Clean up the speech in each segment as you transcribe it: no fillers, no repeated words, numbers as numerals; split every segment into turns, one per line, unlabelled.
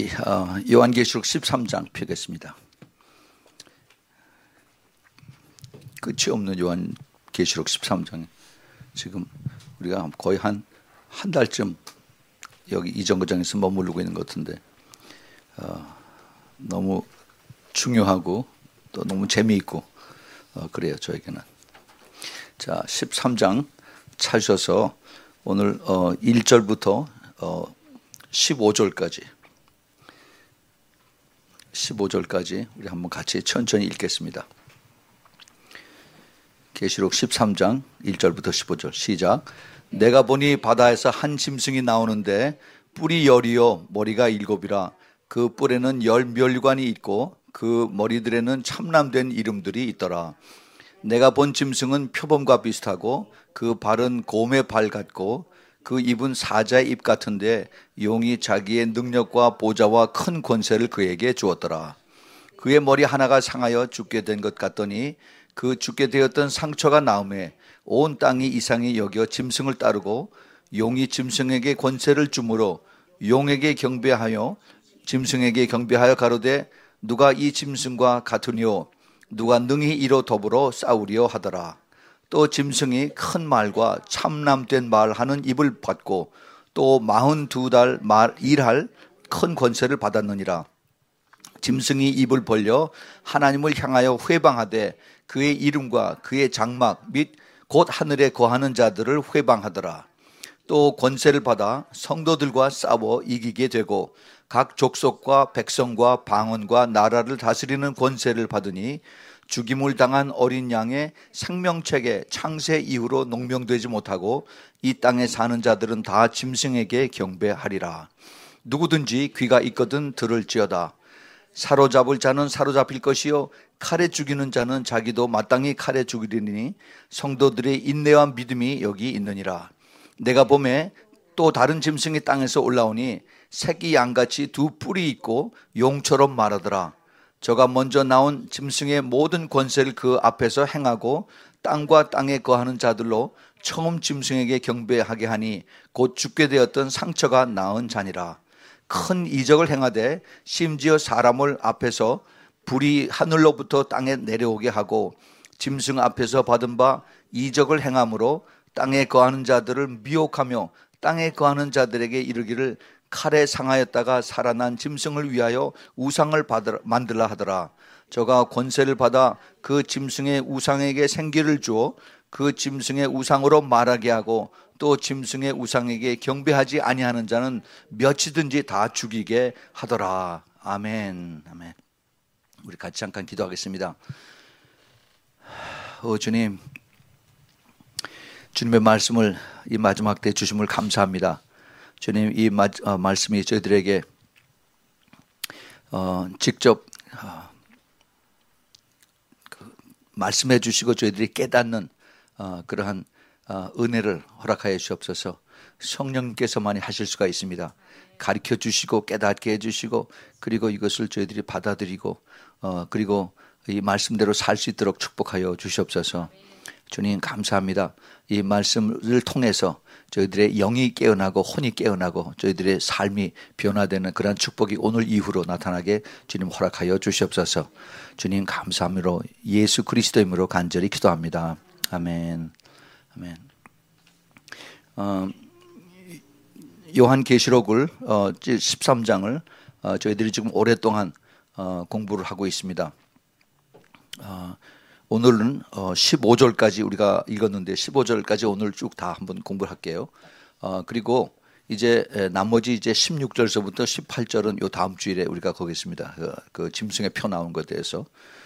우리 요한계시록 13장 펴겠습니다. 끝이 없는 요한계시록 13장. 지금 우리가 거의 한 달쯤 여기 이 정거장에서 머무르고 있는 것 같은데 너무 중요하고 또 너무 재미있고 그래요, 저에게는. 자, 13장 찾으셔서 오늘 1절부터 15절까지 우리 한번 같이 천천히 읽겠습니다. 계시록 13장 1절부터 15절 시작. 내가 보니 바다에서 한 짐승이 나오는데 뿔이 10이요 머리가 7이라. 그 뿔에는 10멸관이 있고 그 머리들에는 참남된 이름들이 있더라. 내가 본 짐승은 표범과 비슷하고 그 발은 곰의 발 같고 그 입은 사자의 입 같은데 용이 자기의 능력과 보좌와 큰 권세를 그에게 주었더라. 그의 머리 하나가 상하여 죽게 된 것 같더니 그 죽게 되었던 상처가 나음에 온 땅이 이상히 여겨 짐승을 따르고 용이 짐승에게 권세를 주므로 용에게 경배하여 짐승에게 경배하여 가로되 누가 이 짐승과 같으뇨 누가 능히 이로 더불어 싸우리요 하더라. 또 짐승이 큰 말과 참남된 말하는 입을 받고 또 42달 일할 큰 권세를 받았느니라. 짐승이 입을 벌려 하나님을 향하여 회방하되 그의 이름과 그의 장막 및 곧 하늘에 거하는 자들을 회방하더라. 또 권세를 받아 성도들과 싸워 이기게 되고 각 족속과 백성과 방언과 나라를 다스리는 권세를 받으니 죽임을 당한 어린 양의 생명책에 창세 이후로 농명되지 못하고 이 땅에 사는 자들은 다 짐승에게 경배하리라. 누구든지 귀가 있거든 들을지어다. 사로잡을 자는 사로잡힐 것이요 칼에 죽이는 자는 자기도 마땅히 칼에 죽이리니 성도들의 인내와 믿음이 여기 있느니라. 내가 보매 또 다른 짐승이 땅에서 올라오니 새끼 양같이 두 뿔이 있고 용처럼 말하더라. 저가 먼저 나온 짐승의 모든 권세를 그 앞에서 행하고 땅과 땅에 거하는 자들로 처음 짐승에게 경배하게 하니 곧 죽게 되었던 상처가 나은 자니라. 큰 이적을 행하되 심지어 사람을 앞에서 불이 하늘로부터 땅에 내려오게 하고 짐승 앞에서 받은 바 이적을 행함으로 땅에 거하는 자들을 미혹하며 땅에 거하는 자들에게 이르기를 칼에 상하였다가 살아난 짐승을 위하여 우상을 만들라 하더라. 저가 권세를 받아 그 짐승의 우상에게 생기를 주어 그 짐승의 우상으로 말하게 하고 또 짐승의 우상에게 경배하지 아니하는 자는 몇이든지 다 죽이게 하더라. 아멘. 아멘. 우리 같이 잠깐 기도하겠습니다. 주님, 주님의 말씀을 이 마지막 때 주심을 감사합니다. 주님, 이 말씀이 저희들에게 직접 말씀해 주시고 저희들이 깨닫는 그러한 은혜를 허락하여 주옵소서. 성령께서만이 하실 수가 있습니다. 가르쳐 주시고 깨닫게 해주시고 그리고 이것을 저희들이 받아들이고 그리고 이 말씀대로 살 수 있도록 축복하여 주시옵소서. 주님 감사합니다. 이 말씀을 통해서 저희들의 영이 깨어나고 혼이 깨어나고 저희들의 삶이 변화되는 그런 축복이 오늘 이후로 나타나게 주님 허락하여 주시옵소서. 주님 감사함으로 예수 그리스도 이름으로 간절히 기도합니다. 아멘. 아멘. 요한계시록을 13장을 저희들이 지금 오랫동안 공부를 하고 있습니다. 오늘은 15절까지 우리가 읽었는데 15절까지 오늘 쭉 다 한번 공부를 할게요. 그리고 이제 나머지 이제 16절서부터 18절은 요 다음 주일에 우리가 거겠습니다. 그 짐승의 표 나온 것에 대해서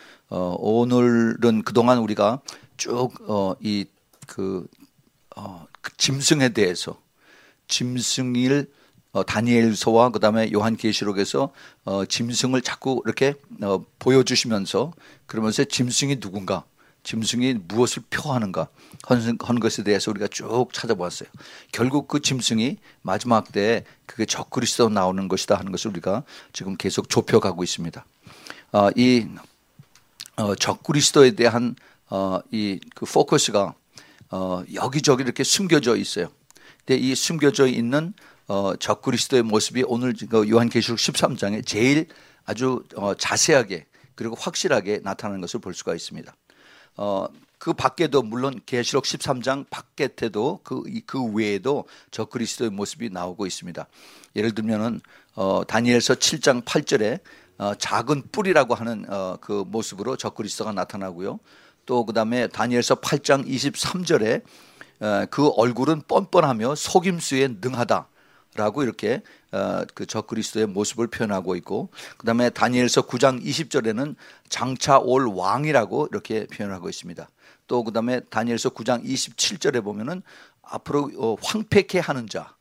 오늘은 그동안 우리가 쭉 그 짐승에 대해서 짐승일 다니엘서와 그다음에 요한계시록에서 짐승을 자꾸 이렇게 보여주시면서 그러면서 짐승이 누군가, 짐승이 무엇을 표하는가 하는 것에 대해서 우리가 쭉 찾아보았어요. 결국 그 짐승이 마지막 때에 그게 적그리스도 나오는 것이다 하는 것을 우리가 지금 계속 좁혀가고 있습니다. 이 적그리스도에 대한 이 그 포커스가 여기저기 이렇게 숨겨져 있어요. 근데 이 숨겨져 있는 적그리스도의 모습이 오늘 요한계시록 13장에 제일 아주 자세하게 그리고 확실하게 나타나는 것을 볼 수가 있습니다. 그 밖에도 물론 계시록 13장 밖에도 그 외에도 적그리스도의 모습이 나오고 있습니다. 예를 들면은 다니엘서 7장 8절에 작은 뿔이라고 하는 그 모습으로 적그리스도가 나타나고요. 또 그다음에 다니엘서 8장 23절에 그 얼굴은 뻔뻔하며 속임수에 능하다라고 이렇게 그 적그리스도의 모습을 표현하고 있고, 그다음에 다니엘서 9장 20절에는 장차 올 왕이라고 이렇게 표현하고 있습니다. 또 그다음에 다니엘서 9장 27절에 보면은 앞으로 황폐케 하는 자,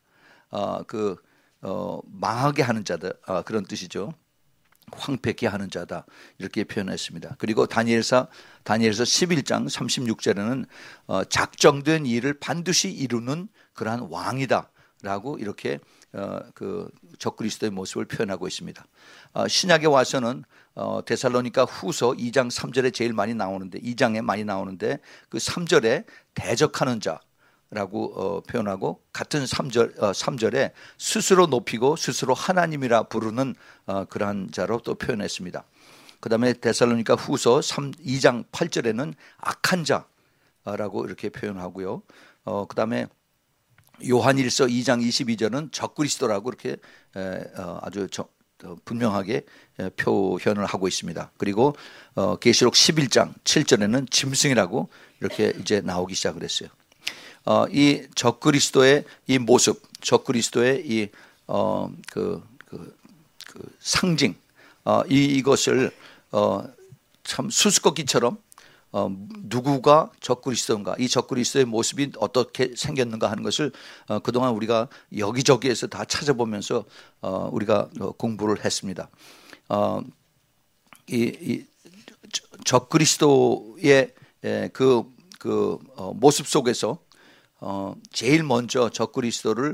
망하게 하는 자다, 그런 뜻이죠. 황폐케 하는 자다 이렇게 표현했습니다. 그리고 다니엘서 11장 36절에는 작정된 일을 반드시 이루는 그러한 왕이다라고 이렇게 그 적그리스도의 모습을 표현하고 있습니다. 신약에 와서는 데살로니가 후서 2장 3절에 제일 많이 나오는데, 2장에 많이 나오는데 그 3절에 대적하는 자라고 표현하고, 같은 3절에 스스로 높이고 스스로 하나님이라 부르는 그러한 자로 또 표현했습니다. 그 다음에 데살로니가 후서 2장 8절에는 악한 자라고 이렇게 표현하고요. 그 다음에 요한일서 2장 22절은 적그리스도라고 이렇게 아주 분명하게 표현을 하고 있습니다. 그리고 계시록 11장 7절에는 짐승이라고 이렇게 이제 나오기 시작을 했어요. 이 적그리스도의 이 모습, 적그리스도의 이 상징, 이것을 참 수수께끼처럼 누구가 적그리스도인가, 이 적그리스도의 모습이 어떻게 생겼는가 하는 것을 그동안 우리가 여기저기에서 다 찾아보면서 우리가 공부를 했습니다. 이 적그리스도의 그 모습 속에서 제일 먼저 적그리스도를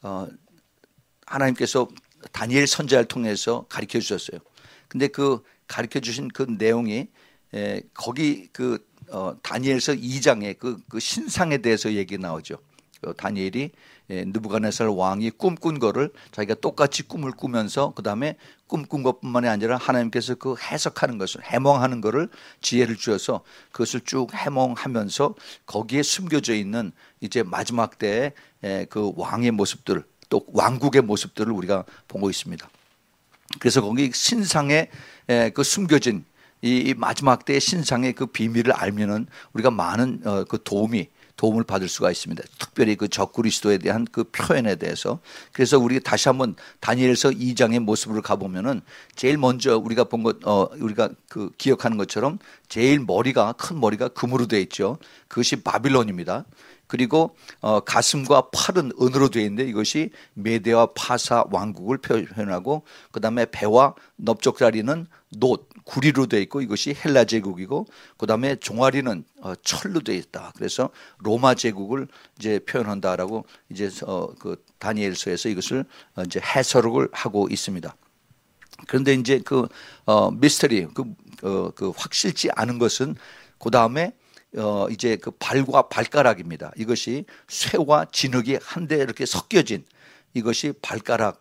하나님께서 다니엘 선지자를 통해서 가르쳐 주셨어요. 근데 그 가르쳐 주신 그 내용이 거기 다니엘서 2장에 그 신상에 대해서 얘기 나오죠. 다니엘이 느부갓네살 왕이 꿈꾼 거를 자기가 똑같이 꿈을 꾸면서 그 다음에 꿈꾼 것뿐만이 아니라 하나님께서 그 해석하는 것을, 해몽하는 거를 지혜를 주어서 그것을 쭉 해몽하면서 거기에 숨겨져 있는 이제 마지막 때의 그 왕의 모습들, 또 왕국의 모습들을 우리가 보고 있습니다. 그래서 거기 신상에 그 숨겨진 이 마지막 때의 신상의 그 비밀을 알면은 우리가 많은 그 도움을 받을 수가 있습니다. 특별히 그 적그리스도에 대한 그 표현에 대해서. 그래서 우리 다시 한번 다니엘서 2장의 모습으로 가보면은 제일 먼저 우리가 본 것, 우리가 그 기억하는 것처럼 제일 큰 머리가 금으로 되어 있죠. 그것이 바빌론입니다. 그리고 가슴과 팔은 은으로 되어 있는데 이것이 메대와 파사 왕국을 표현하고, 그 다음에 배와 넓적다리는 구리로 되어 있고 이것이 헬라 제국이고, 그 다음에 종아리는 철로 되어 있다. 그래서 로마 제국을 이제 표현한다라고 이제 그 다니엘서에서 이것을 이제 해석을 하고 있습니다. 그런데 이제 그 미스터리, 그 확실치 않은 것은 그 다음에 이제 그 발과 발가락입니다. 이것이 쇠와 진흙이 한데 이렇게 섞여진 이것이 발과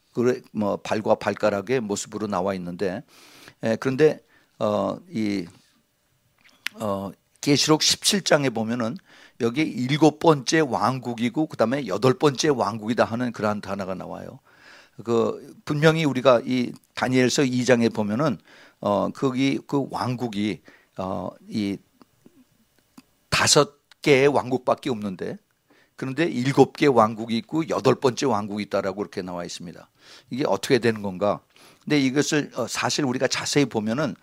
발가락의 모습으로 나와 있는데, 그런데 계시록 17장에 보면은 여기 7번째 왕국이고 그 다음에 8번째 왕국이다 하는 그러한 단어가 나와요. 분명히 우리가 이 다니엘서 2장에 보면은 거기 그 왕국이 이 5개의 왕국밖에 없는데, 그런데 7개 왕국이 있고 8번째 왕국이 있다라고 이렇게 나와 있습니다. 이게 어떻게 되는 건가? 근데 이것을 사실 우리가 자세히 보면은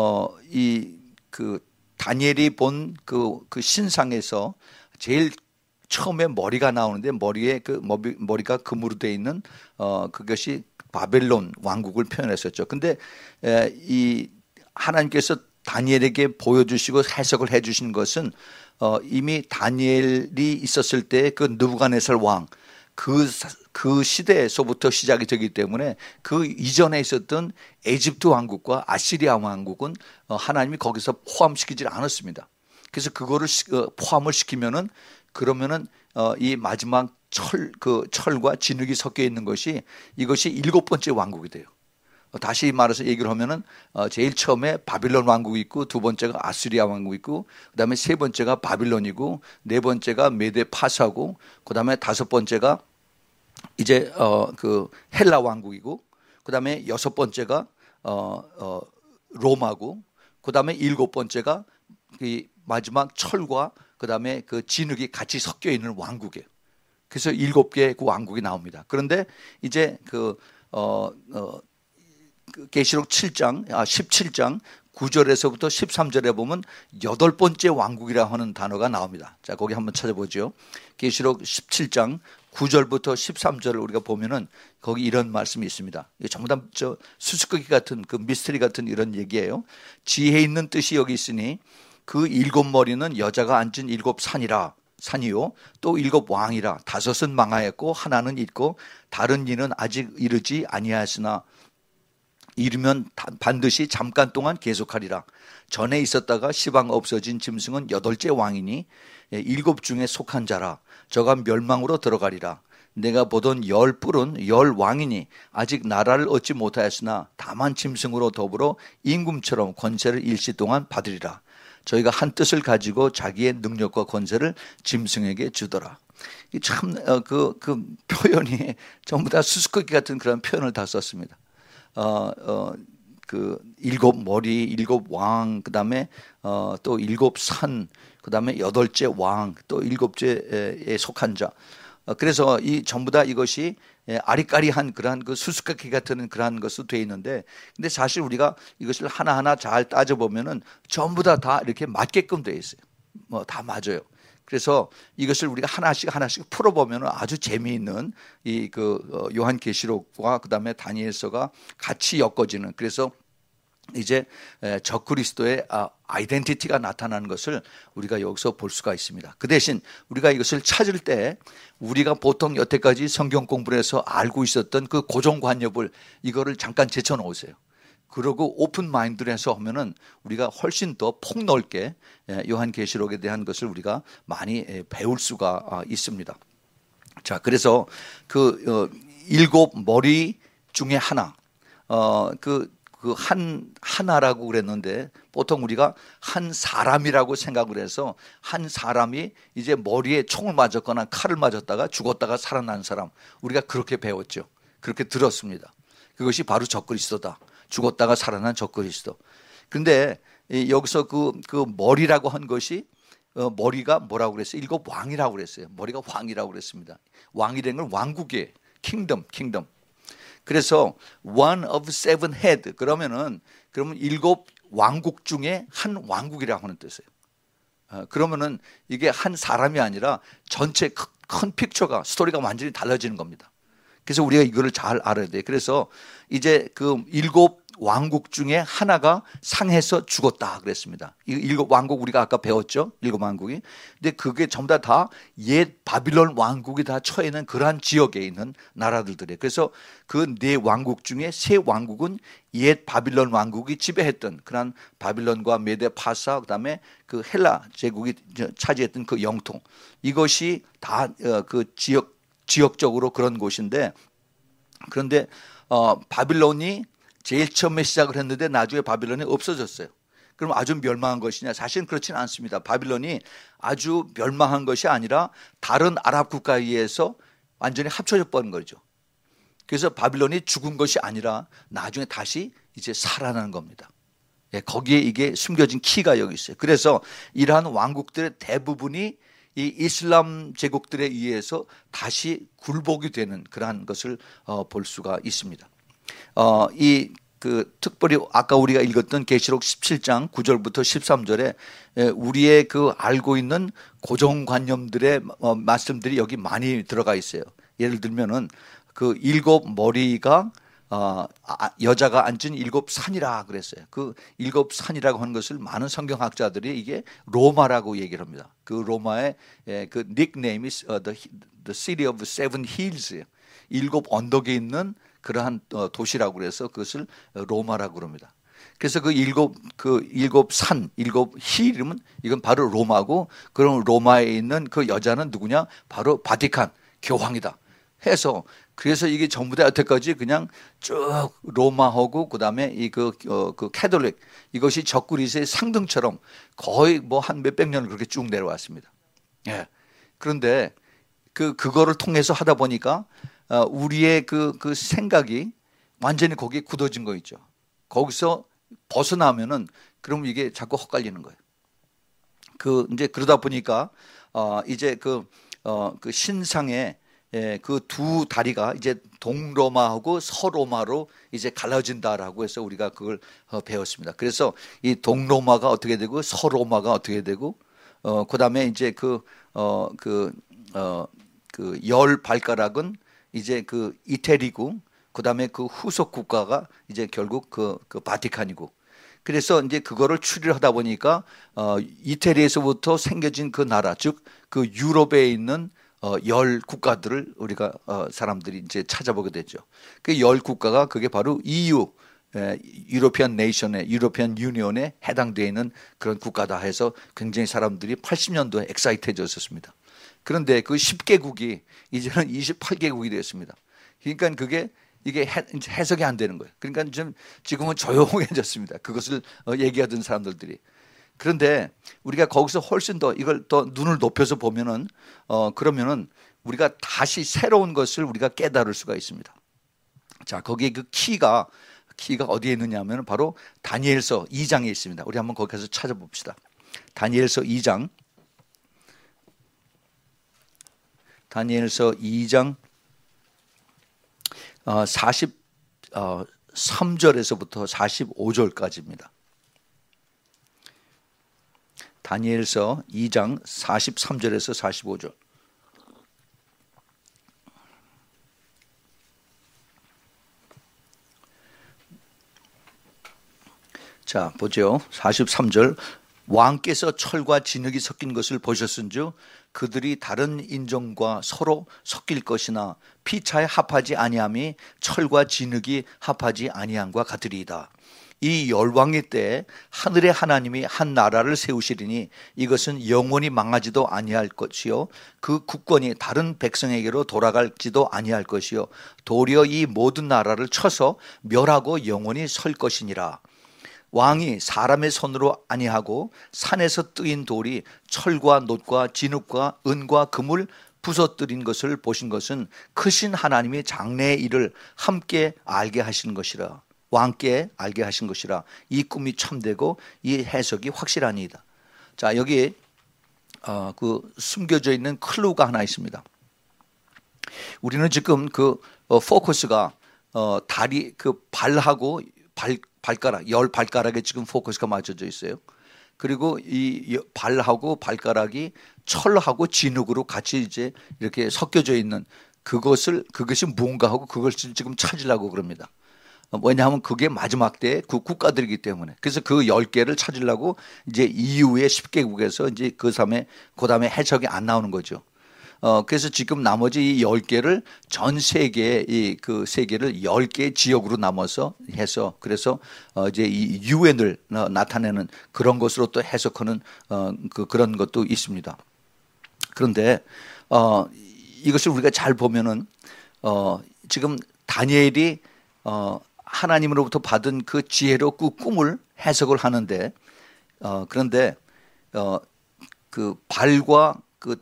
다니엘이 본 그 신상에서 제일 처음에 머리가 나오는데 머리에 머리가 금으로 되어 있는 그것이 바벨론 왕국을 표현했었죠. 근데 이 하나님께서 다니엘에게 보여주시고 해석을 해주신 것은 이미 다니엘이 있었을 때 그 느부갓네살 왕 그 시대에서부터 시작이 되기 때문에 그 이전에 있었던 에집트 왕국과 아시리아 왕국은 하나님이 거기서 포함시키지 않았습니다. 그래서 그거를 포함을 시키면은 그러면은 이 마지막 철과 진흙이 섞여 있는 것이 이것이 일곱 번째 왕국이 돼요. 다시 말해서 얘기를 하면은 제일 처음에 바빌론 왕국이 있고 두 번째가 아수리아 왕국이 있고 그다음에 세 번째가 바빌론이고 네 번째가 메데 파사고 그다음에 다섯 번째가 이제 그 헬라 왕국이고 그다음에 여섯 번째가 로마고 그다음에 일곱 번째가 그 마지막 철과 그다음에 그 진흙이 같이 섞여 있는 왕국이에요. 그래서 일곱 개의 그 왕국이 나옵니다. 그런데 이제 계시록 17장 9절에서부터 13절에 보면 여덟 번째 왕국이라 하는 단어가 나옵니다. 자, 거기 한번 찾아보죠. 계시록 17장 9절부터 13절을 우리가 보면은 거기 이런 말씀이 있습니다. 이게 전부 다 수수께끼 같은 그 미스터리 같은 이런 얘기예요. 지혜 있는 뜻이 여기 있으니 그 일곱 머리는 여자가 앉은 일곱 산이요 또 일곱 왕이라 다섯은 망하였고 하나는 있고 다른 이는 아직 이르지 아니하였으나 이르면 반드시 잠깐 동안 계속하리라. 전에 있었다가 시방 없어진 짐승은 여덟째 왕이니 일곱 중에 속한 자라. 저가 멸망으로 들어가리라. 내가 보던 열 뿔은 열 왕이니 아직 나라를 얻지 못하였으나 다만 짐승으로 더불어 임금처럼 권세를 일시 동안 받으리라. 저희가 한 뜻을 가지고 자기의 능력과 권세를 짐승에게 주더라. 참 그 표현이 전부 다 수수께끼 같은 그런 표현을 다 썼습니다. 그 일곱 머리, 일곱 왕, 그다음에 또 일곱 산, 그다음에 여덟째 왕, 또 일곱째에 속한 자. 그래서 이 전부 다 이것이 아리까리한 그러한 그 수수께끼 같은 그러한 것으로 되어 있는데, 근데 사실 우리가 이것을 하나하나 잘 따져보면은 전부 다 이렇게 맞게끔 되어 있어요. 뭐 다 맞아요. 그래서 이것을 우리가 하나씩 풀어보면 아주 재미있는 이 그 요한계시록과 그다음에 다니엘서가 같이 엮어지는, 그래서 이제 적그리스도의 아이덴티티가 나타나는 것을 우리가 여기서 볼 수가 있습니다. 그 대신 우리가 이것을 찾을 때 우리가 보통 여태까지 성경 공부를 해서 알고 있었던 그 고정관념을 이거를 잠깐 제쳐놓으세요. 그러고 오픈 마인드로 해서 하면은 우리가 훨씬 더 폭넓게 요한계시록에 대한 것을 우리가 많이 배울 수가 있습니다. 자, 그래서 그 일곱 머리 중에 하나, 하나라고 그랬는데 보통 우리가 한 사람이라고 생각을 해서 한 사람이 이제 머리에 총을 맞았거나 칼을 맞았다가 죽었다가 살아난 사람, 우리가 그렇게 배웠죠. 그렇게 들었습니다. 그것이 바로 적그리스도다. 죽었다가 살아난 적그리스도. 그런데 여기서 그 머리라고 한 것이 머리가 뭐라고 그랬어요? 일곱 왕이라고 그랬어요. 머리가 왕이라고 그랬습니다. 왕이라는 건 왕국이에요. 킹덤. 그래서 one of seven head, 그러면 일곱 왕국 중에 한 왕국이라고 하는 뜻이에요. 그러면은 이게 한 사람이 아니라 전체 큰 픽처가, 스토리가 완전히 달라지는 겁니다. 그래서 우리가 이거를 잘 알아야 돼요. 그래서 이제 그 일곱 왕국 중에 하나가 상해서 죽었다 그랬습니다. 이 일곱 왕국 우리가 아까 배웠죠? 일곱 왕국이. 근데 그게 전부 다 옛 바빌론 왕국이 다 처해 있는 그러한 지역에 있는 나라들이에요. 그래서 그 네 왕국 중에 세 왕국은 옛 바빌론 왕국이 지배했던 그러한 바빌론과 메데 파사, 그다음에 그 헬라 제국이 차지했던 그 영토, 이것이 다 그 지역적으로 그런 곳인데, 그런데 바빌론이 제일 처음에 시작을 했는데 나중에 바빌론이 없어졌어요. 그럼 아주 멸망한 것이냐? 사실은 그렇지는 않습니다. 바빌론이 아주 멸망한 것이 아니라 다른 아랍 국가에 의해서 완전히 합쳐져 버린 거죠. 그래서 바빌론이 죽은 것이 아니라 나중에 다시 이제 살아나는 겁니다. 거기에 이게 숨겨진 키가 여기 있어요. 그래서 이러한 왕국들의 대부분이 이 이슬람 제국들에 의해서 다시 굴복이 되는 그러한 것을 볼 수가 있습니다. 특별히 아까 우리가 읽었던 계시록 17장 9절부터 13절에 우리의 그 알고 있는 고정관념들의 말씀들이 여기 많이 들어가 있어요. 예를 들면은 그 일곱 머리가 여자가 앉은 일곱 산이라 그랬어요. 그 일곱 산이라고 하는 것을 많은 성경학자들이 이게 로마라고 얘기를 합니다. 그 로마의 그 닉네임이 the city of seven hills예요. 일곱 언덕에 있는 그러한 도시라고 그래서 그것을 로마라고 그럽니다. 그래서 그 일곱 산, 일곱 힐이면 이건 바로 로마고, 그럼 로마에 있는 그 여자는 누구냐? 바로 바티칸, 교황이다 해서 그래서 이게 전부 다 여태까지 그냥 쭉 로마하고 그다음에 그 캐톨릭 이것이 적그리스의 상등처럼 거의 뭐 한 몇백 년을 그렇게 쭉 내려왔습니다. 예. 그런데 그거를 통해서 하다 보니까 우리의 그 생각이 완전히 거기에 굳어진 거 있죠. 거기서 벗어나면은 그럼 이게 자꾸 헛갈리는 거예요. 이제 그러다 보니까 이제 그 신상의 그 두 다리가 이제 동로마하고 서로마로 이제 갈라진다라고 해서 우리가 그걸 배웠습니다. 그래서 이 동로마가 어떻게 되고 서로마가 어떻게 되고 그다음에 이제 열 발가락은 이제 그 이태리고 그다음에 그 후속 국가가 이제 결국 그 바티칸이고 그래서 이제 그거를 추리하다 보니까 이태리에서부터 생겨진 그 나라 즉 그 유럽에 있는 열 국가들을 우리가 사람들이 이제 찾아보게 됐죠. 그 열 국가가 그게 바로 EU 유로피안 네이션의 유로피안 유니온에 해당되어 있는 그런 국가다 해서 굉장히 사람들이 80년도에 엑사이트해졌었습니다. 그런데 그 10개국이 이제는 28개국이 되었습니다. 그러니까 이게 해석이 안 되는 거예요. 그러니까 지금은 조용해졌습니다. 그것을 얘기하던 사람들이. 그런데 우리가 거기서 훨씬 더 이걸 더 눈을 높여서 보면은 그러면은 우리가 다시 새로운 것을 우리가 깨달을 수가 있습니다. 자, 거기에 그 키가 어디에 있느냐면 바로 다니엘서 2장에 있습니다. 우리 한번 거기 가서 찾아봅시다. 다니엘서 2장 43절에서부터 45절까지입니다. 다니엘서 2장 43절에서 45절. 자, 보죠. 43절. 왕께서 철과 진흙이 섞인 것을 보셨은즉 그들이 다른 인종과 서로 섞일 것이나 피차에 합하지 아니함이 철과 진흙이 합하지 아니함과 같으리이다. 이 열왕의 때에 하늘의 하나님이 한 나라를 세우시리니 이것은 영원히 망하지도 아니할 것이요 그 국권이 다른 백성에게로 돌아갈지도 아니할 것이요 도리어 이 모든 나라를 쳐서 멸하고 영원히 설 것이니라. 왕이 사람의 손으로 아니하고 산에서 뜨인 돌이 철과 놋과 진흙과 은과 금을 부서뜨린 것을 보신 것은 크신 하나님이 장래의 일을 함께 알게 하신 것이라. 왕께 알게 하신 것이라. 이 꿈이 참되고 이 해석이 확실하니이다. 자, 여기 숨겨져 있는 클루가 하나 있습니다. 우리는 지금 포커스가 다리 발하고 발가락, 열 발가락에 지금 포커스가 맞춰져 있어요. 그리고 이 발하고 발가락이 철하고 진흙으로 같이 이제 이렇게 섞여져 있는 그것이 뭔가 하고 그것을 지금 찾으려고 그럽니다. 왜냐하면 그게 마지막 때의 그 국가들이기 때문에. 그래서 그 10개를 찾으려고 이제 이후에 10개국에서 이제 그 다음에 해석이 안 나오는 거죠. 그래서 지금 나머지 이 10개를 전 세계의 그 세계를 10개의 지역으로 나눠서 해서 그래서 이제 이 유엔을 나타내는 그런 것으로 또 해석하는 그런 것도 있습니다. 그런데 이것을 우리가 잘 보면은 지금 다니엘이 하나님으로부터 받은 그 지혜로 그 꿈을 해석을 하는데 그런데 그 발과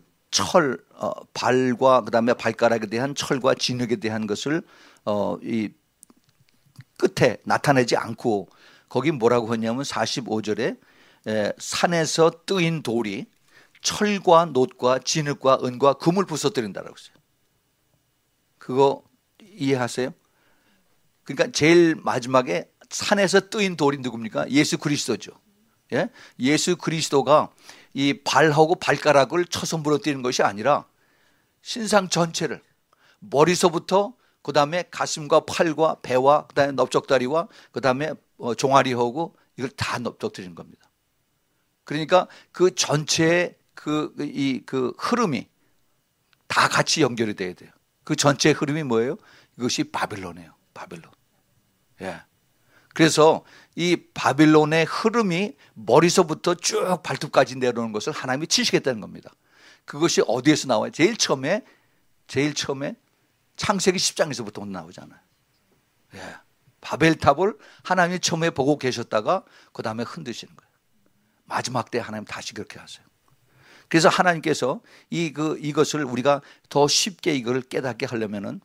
발과 그다음에 발가락에 대한 철과 진흙에 대한 것을 이 끝에 나타내지 않고 거기 뭐라고 했냐면 45절에 산에서 뜨인 돌이 철과 놋과 진흙과 은과 금을 부서뜨린다라고 했어요. 그거 이해하세요? 그러니까 제일 마지막에 산에서 뜨인 돌이 누굽니까? 예수 그리스도죠. 예? 예수 그리스도가 이 발하고 발가락을 쳐서 무너뜨리는 것이 아니라 신상 전체를 머리서부터 그다음에 가슴과 팔과 배와 그다음에 넓적다리와 그다음에 종아리하고 이걸 다 넓적뜨리는 겁니다. 그러니까 그 전체의 그 흐름이 다 같이 연결이 돼야 돼요. 그 전체의 흐름이 뭐예요? 이것이 바빌론이에요. 바빌론. 예. 그래서 이 바빌론의 흐름이 머리서부터 쭉 발톱까지 내려오는 것을 하나님이 치시겠다는 겁니다. 그것이 어디에서 나와요? 제일 처음에 제일 처음에 창세기 10장에서부터 나오잖아요. 예. 바벨탑을 하나님이 처음에 보고 계셨다가 그 다음에 흔드시는 거예요. 마지막 때 하나님 다시 그렇게 하세요. 그래서 하나님께서 이것을 우리가 더 쉽게 이걸 깨닫게 하려면은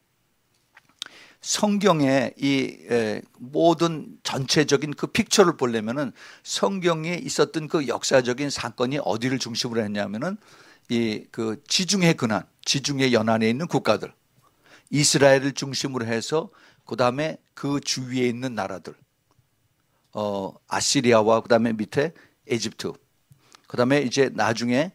성경의 이 모든 전체적인 그 픽처를 보려면은 성경에 있었던 그 역사적인 사건이 어디를 중심으로 했냐면은 그 지중해 근한, 지중해 연안에 있는 국가들, 이스라엘을 중심으로 해서 그 다음에 그 주위에 있는 나라들, 아시리아와 그 다음에 밑에 이집트, 그 다음에 이제 나중에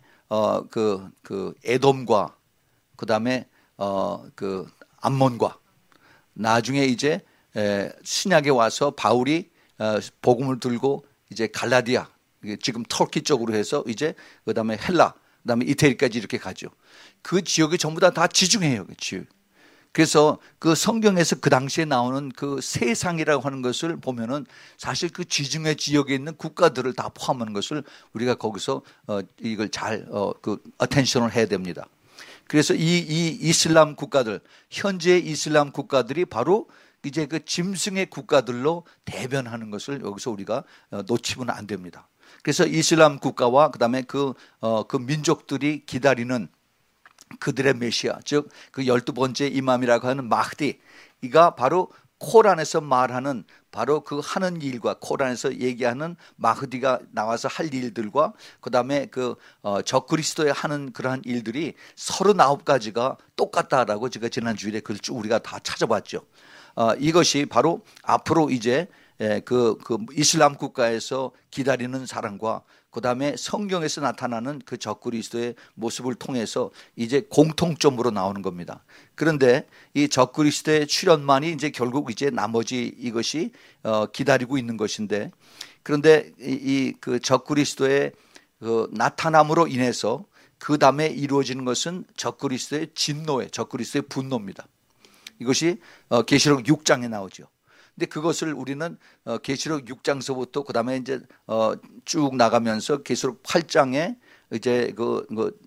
그 에돔과 그 다음에 그 암몬과 나중에 이제 신약에 와서 바울이 복음을 들고 이제 갈라디아, 지금 터키 쪽으로 해서 이제 그 다음에 헬라, 그 다음에 이태리까지 이렇게 가죠. 그 지역이 전부 다 지중해예요. 그 지역. 그래서 그 성경에서 그 당시에 나오는 그 세상이라고 하는 것을 보면은 사실 그 지중해 지역에 있는 국가들을 다 포함하는 것을 우리가 거기서 이걸 잘 그 어텐션을 해야 됩니다. 그래서 이 이슬람 국가들, 현재 이슬람 국가들이 바로 이제 그 짐승의 국가들로 대변하는 것을 여기서 우리가 놓치면 안 됩니다. 그래서 이슬람 국가와 그다음에 그 민족들이 기다리는 그들의 메시아, 즉 그 12번째 이맘이라고 하는 마흐디, 이가 바로 코란에서 말하는 바로 그 하는 일과 코란에서 얘기하는 마흐디가 나와서 할 일들과 그다음에 그 적그리스도의 하는 그러한 일들이 39가지가 똑같다라고 제가 지난 주일에 그걸 쭉 우리가 다 찾아봤죠. 이것이 바로 앞으로 이제 그 이슬람 국가에서 기다리는 사람과 그 다음에 성경에서 나타나는 그 적그리스도의 모습을 통해서 이제 공통점으로 나오는 겁니다. 그런데 이 적그리스도의 출현만이 이제 결국 이제 나머지 이것이 기다리고 있는 것인데, 그런데 그 적그리스도의 그 나타남으로 인해서 그 다음에 이루어지는 것은 적그리스도의 진노의, 적그리스도의 분노입니다. 이것이 계시록 6장에 나오죠. 근데 그것을 우리는 계시록 6장서부터 그 다음에 이제 쭉 나가면서 계시록 8장에 이제 그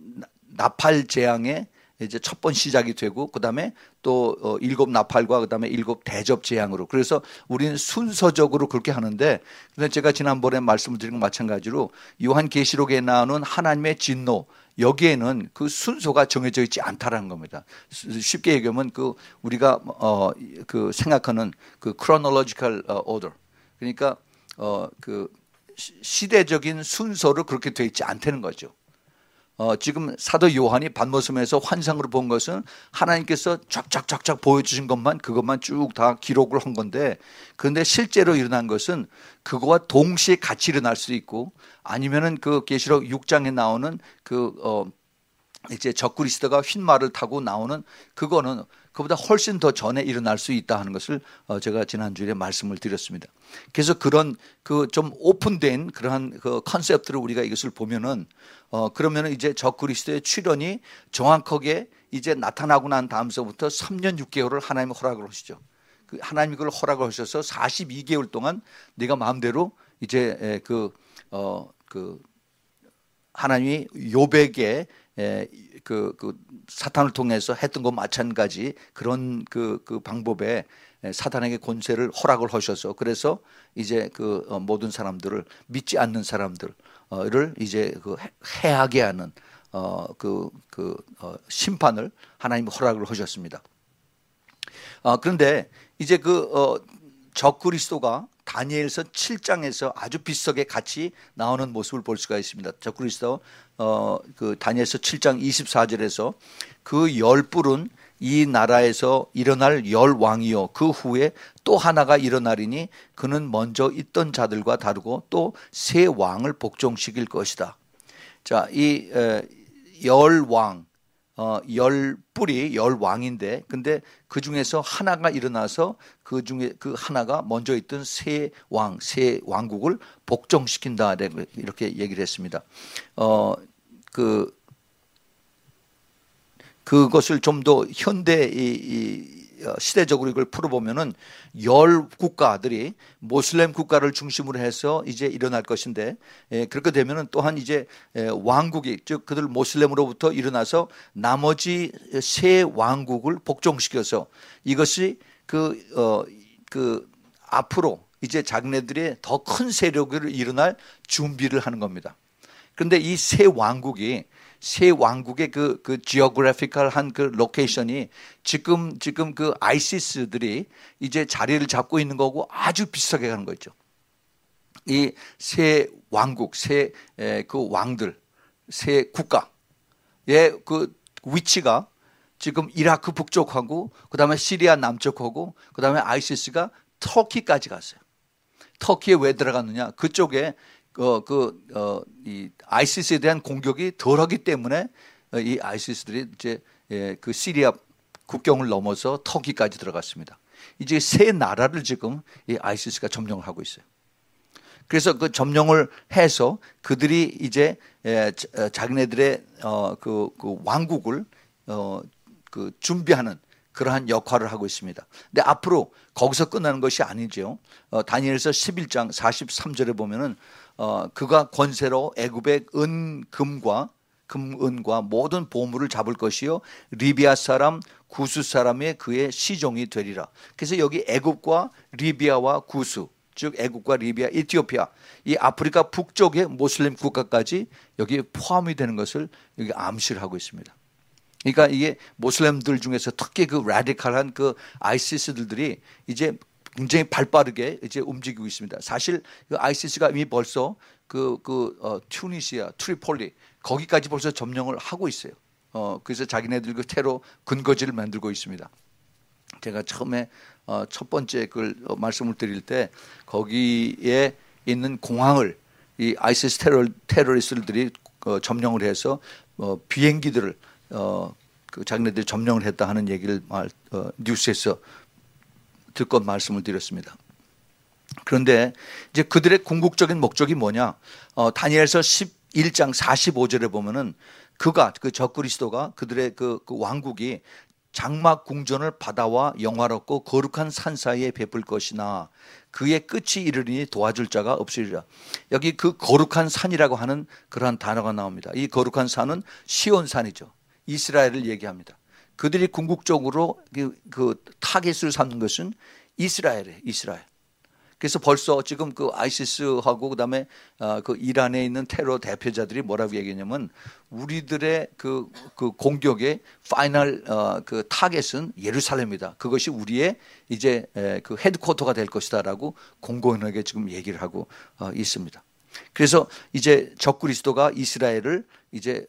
나팔 재앙의 이제 첫 번 시작이 되고 그 다음에 또 7 나팔과 그 다음에 7 대접 재앙으로, 그래서 우리는 순서적으로 그렇게 하는데, 근데 제가 지난번에 말씀을 드린 것 마찬가지로 요한계시록에 나오는 하나님의 진노, 여기에는 그 순서가 정해져 있지 않다라는 겁니다. 쉽게 얘기하면 그 우리가 그 생각하는 그 chronological order, 그러니까 그 시대적인 순서로 그렇게 돼 있지 않다는 거죠. 지금 사도 요한이 반모섬에서 환상으로 본 것은 하나님께서 쫙쫙쫙쫙 보여주신 것만, 그것만 쭉 다 기록을 한 건데, 그런데 실제로 일어난 것은 그거와 동시에 같이 일어날 수도 있고, 아니면은 그 계시록 6장에 나오는 이제 적그리스도가 흰 말을 타고 나오는 그거는 그보다 훨씬 더 전에 일어날 수 있다 하는 것을 제가 지난주에 말씀을 드렸습니다. 그래서 그런 그 좀 오픈된 그러한 그 컨셉트를 우리가 이것을 보면은 그러면은 이제 적그리스도의 출현이 정확하게 이제 나타나고 난 다음서부터 3년 6개월을 하나님이 허락을 하시죠. 그 하나님이 그걸 허락을 하셔서 42개월 동안 네가 마음대로 이제 그 하나님이 욥에게 그 사탄을 통해서 했던 것 마찬가지 그런 그 방법에 사탄에게 권세를 허락을 하셔서, 그래서 이제 그 모든 사람들을, 믿지 않는 사람들을 이제 그 해하게 하는 심판을 하나님이 허락을 하셨습니다. 그런데 이제 적그리스도가 다니엘서 7장에서 아주 비슷하게 같이 나오는 모습을 볼 수가 있습니다. 적그리스도 그 다니엘서 7장 24절에서 그 10뿔은 이 나라에서 일어날 10왕이요 그 후에 또 하나가 일어나리니 그는 먼저 있던 자들과 다르고 또 새 왕을 복종시킬 것이다. 자, 이 10왕, 10뿔이 10왕인데, 근데 그 중에서 하나가 일어나서 그 중에 그 하나가 먼저 있던 새 왕국을 복종시킨다, 이렇게 얘기를 했습니다. 그것을 좀 더 현대 시대적으로 이걸 풀어보면은 10국가들이 모슬렘 국가를 중심으로 해서 이제 일어날 것인데, 그렇게 되면은 또한 이제 왕국이, 즉 그들 모슬렘으로부터 일어나서 나머지 세 왕국을 복종시켜서 이것이 앞으로 이제 자기네들의 더 큰 세력으로 일어날 준비를 하는 겁니다. 그런데 이 세 왕국의 그 지오그래피컬한 그 로케이션이 지금 그 아이시스들이 이제 자리를 잡고 있는 거고 아주 비슷하게 가는 거죠. 이 세 왕국, 그 왕들, 세 국가의 그 위치가 지금 이라크 북쪽하고 그다음에 시리아 남쪽하고 그다음에 아이시스가 터키까지 갔어요. 터키에 왜 들어갔느냐? 그쪽에 이 아이시스에 대한 공격이 덜하기 때문에 이 아이시스들이 이제 그 시리아 국경을 넘어서 터키까지 들어갔습니다. 이제 세 나라를 지금 이 아이시스가 점령을 하고 있어요. 그래서 그 점령을 해서 그들이 이제 자기네들의 그 왕국을 그 준비하는 그러한 역할을 하고 있습니다. 근데 앞으로 거기서 끝나는 것이 아니죠. 다니엘서 11장 43절에 보면은 그가 권세로 애굽의 금은과 모든 보물을 잡을 것이요 리비아 사람 구스 사람의 그의 시종이 되리라. 그래서 여기 애굽과 리비아와 구스, 즉 애굽과 리비아, 이티오피아, 이 아프리카 북쪽의 모슬림 국가까지 여기 포함이 되는 것을 여기 암시를 하고 있습니다. 그러니까 이게 모슬렘들 중에서 특히 그 라디칼한 그 아이시스들이 이제 굉장히 발빠르게 이제 움직이고 있습니다. 사실 그 아이시스가 이미 벌써 튜니시아, 트리폴리 거기까지 벌써 점령을 하고 있어요. 그래서 자기네들 그 테러 근거지를 만들고 있습니다. 제가 처음에 첫 번째 그 말씀을 드릴 때 거기에 있는 공항을 이 아이시스 테러리스트들이 점령을 해서 비행기들을 그 자기네들이 점령을 했다 하는 얘기를 뉴스에서 듣고 말씀을 드렸습니다. 그런데 이제 그들의 궁극적인 목적이 뭐냐? 다니엘서 11장 45절에 보면은 그 적그리스도가 그들의 그 왕국이 장막 궁전을 바다와 영화롭고 거룩한 산 사이에 베풀 것이나 그의 끝이 이르리니 도와줄 자가 없으리라. 여기 그 거룩한 산이라고 하는 그러한 단어가 나옵니다. 이 거룩한 산은 시온산이죠. 이스라엘을 얘기합니다. 그들이 궁극적으로 그 타겟을 삼는 것은 이스라엘이에요. 이스라엘. 그래서 벌써 지금 그 아이시스하고 그다음에 그 이란에 있는 테러 대표자들이 뭐라고 얘기했냐면 우리들의 그 공격의 파이널 그 타겟은 예루살렘이다. 그것이 우리의 이제 그 헤드쿼터가 될 것이다라고 공공연하게 지금 얘기를 하고 있습니다. 그래서 이제 적그리스도가 이스라엘을 이제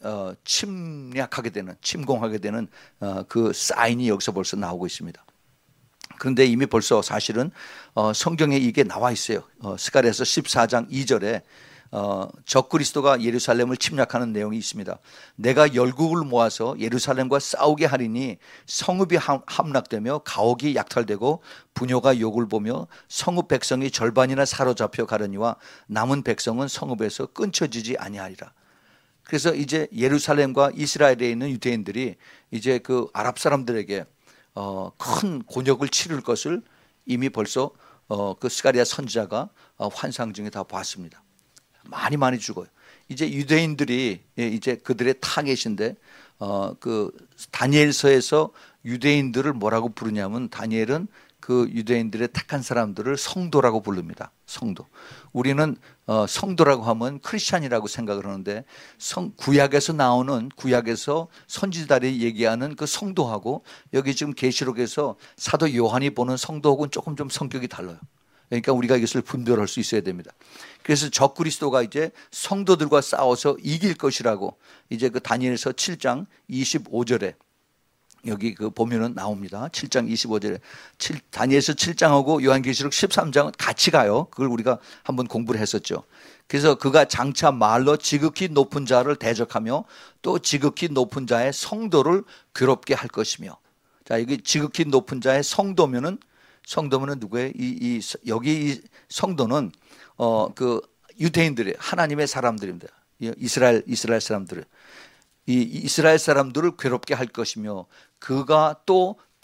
침공하게 되는 그 사인이 여기서 벌써 나오고 있습니다. 그런데 이미 벌써 사실은 성경에 이게 나와 있어요. 스가랴서 14장 2절에 적그리스도가 예루살렘을 침략하는 내용이 있습니다. 내가 열국을 모아서 예루살렘과 싸우게 하리니 성읍이 함락되며 가옥이 약탈되고 부녀가 욕을 보며 성읍 백성이 절반이나 사로잡혀 가려니와 남은 백성은 성읍에서 끊쳐지지 아니하리라. 그래서 이제 예루살렘과 이스라엘에 있는 유대인들이 이제 그 아랍 사람들에게 큰 곤욕을 치를 것을 이미 벌써 그 스가랴 선지자가 환상 중에 다 봤습니다. 많이 죽어요. 이제 유대인들이 이제 그들의 타겟인데 그 다니엘서에서 유대인들을 뭐라고 부르냐면 다니엘은 그 유대인들의 택한 사람들을 성도라고 부릅니다. 성도. 우리는 성도라고 하면 크리스찬이라고 생각을 하는데 구약에서 나오는 구약에서 선지자들이 얘기하는 그 성도하고 여기 지금 계시록에서 사도 요한이 보는 성도하고는 조금 좀 성격이 달라요. 그러니까 우리가 이것을 분별할 수 있어야 됩니다. 그래서 적그리스도가 이제 성도들과 싸워서 이길 것이라고 이제 그 다니엘서 7장 25절에 여기 그 보면은 나옵니다. 7장 25절에 다니엘서 7장하고 요한계시록 13장은 같이 가요. 그걸 우리가 한번 공부를 했었죠. 그래서 그가 장차 말로 지극히 높은 자를 대적하며 또 지극히 높은 자의 성도를 괴롭게 할 것이며. 자, 여기 지극히 높은 자의 성도면은 누구예요? 여기 이 성도는 그 유대인들의 하나님의 사람들입니다. 이스라엘 사람들. 이 이스라엘 사람들을 괴롭게 할 것이며 그가 또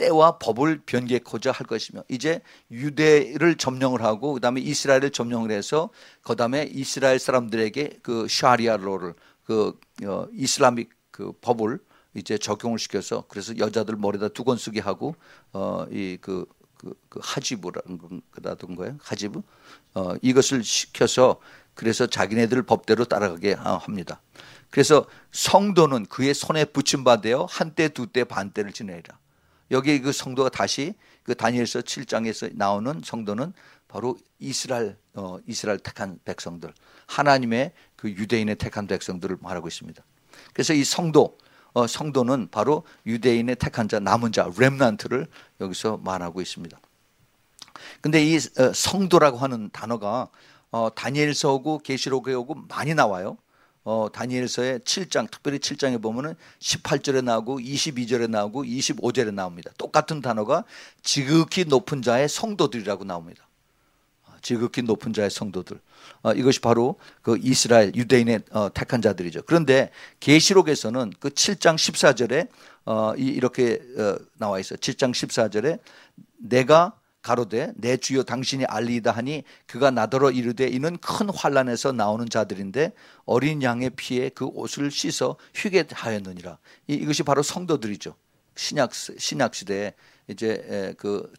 때와 법을 변개코자 할 것이며 이제 유대를 점령을 하고 그다음에 이스라엘을 점령을 해서 그다음에 이스라엘 사람들에게 그 샤리아로를 그 이슬람ik 그 법을 이제 적용을 시켜서 그래서 여자들 머리에다 두건 쓰게 하고 이 그 하지브라는 거예요. 하지브 이것을 시켜서 그래서 자기네들 법대로 따라가게 합니다. 그래서 성도는 그의 손에 붙임 바 되어 한때 두때 반때를 지내리라. 여기 그 성도가 다시 그 다니엘서 7장에서 나오는 성도는 바로 이스라엘 택한 백성들, 하나님의 그 유대인의 택한 백성들을 말하고 있습니다. 그래서 이 성도는 바로 유대인의 택한 자, 남은 자, 렘넌트를 여기서 말하고 있습니다. 근데 이 성도라고 하는 단어가 다니엘서하고 계시록에 오고 많이 나와요. 다니엘서의 7장, 특별히 7장에 보면은 18절에 나오고 22절에 나오고 25절에 나옵니다. 똑같은 단어가 지극히 높은 자의 성도들이라고 나옵니다. 지극히 높은 자의 성도들. 이것이 바로 그 이스라엘 유대인의 택한 자들이죠. 그런데 계시록에서는 그 7장 14절에 이렇게 나와 있어요. 7장 14절에 내가 가로되 내 주여 당신이 알리이다 하니 그가 나더러 이르되 이는 큰 환난에서 나오는 자들인데 어린 양의 피에 그 옷을 씻어 휴게 하였느니라. 이것이 바로 성도들이죠. 신약 시대에 이제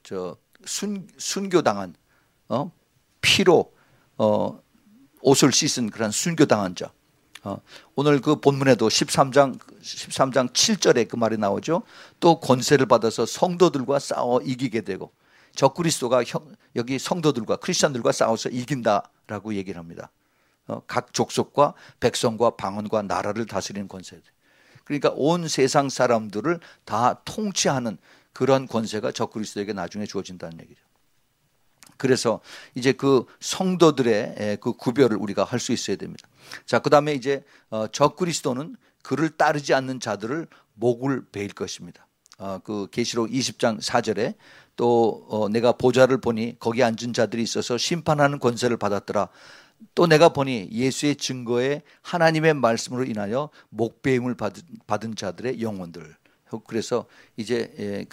순교당한 피로 옷을 씻은 그런 순교당한 자. 오늘 그 본문에도 13장 7절에 그 말이 나오죠. 또 권세를 받아서 성도들과 싸워 이기게 되고 적그리스도가 여기 성도들과 크리스천들과 싸워서 이긴다라고 얘기를 합니다. 각 족속과 백성과 방언과 나라를 다스리는 권세. 그러니까 온 세상 사람들을 다 통치하는 그런 권세가 적그리스도에게 나중에 주어진다는 얘기죠. 그래서 이제 그 성도들의 그 구별을 우리가 할 수 있어야 됩니다. 자, 그다음에 이제 적그리스도는 그를 따르지 않는 자들을 목을 베일 것입니다. 그 계시록 20장 4절에 또 내가 보좌를 보니 거기 앉은 자들이 있어서 심판하는 권세를 받았더라. 또 내가 보니 예수의 증거에 하나님의 말씀으로 인하여 목배임을 받은 자들의 영혼들. 그래서 이제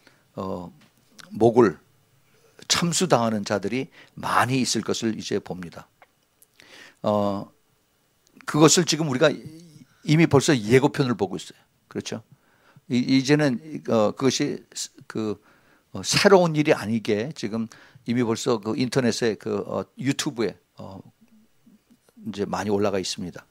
목을 참수당하는 자들이 많이 있을 것을 이제 봅니다. 그것을 지금 우리가 이미 벌써 예고편을 보고 있어요. 그렇죠? 이제는 그것이 새로운 일이 아니게 지금 이미 벌써 그 인터넷에 유튜브에 이제 많이 올라가 있습니다.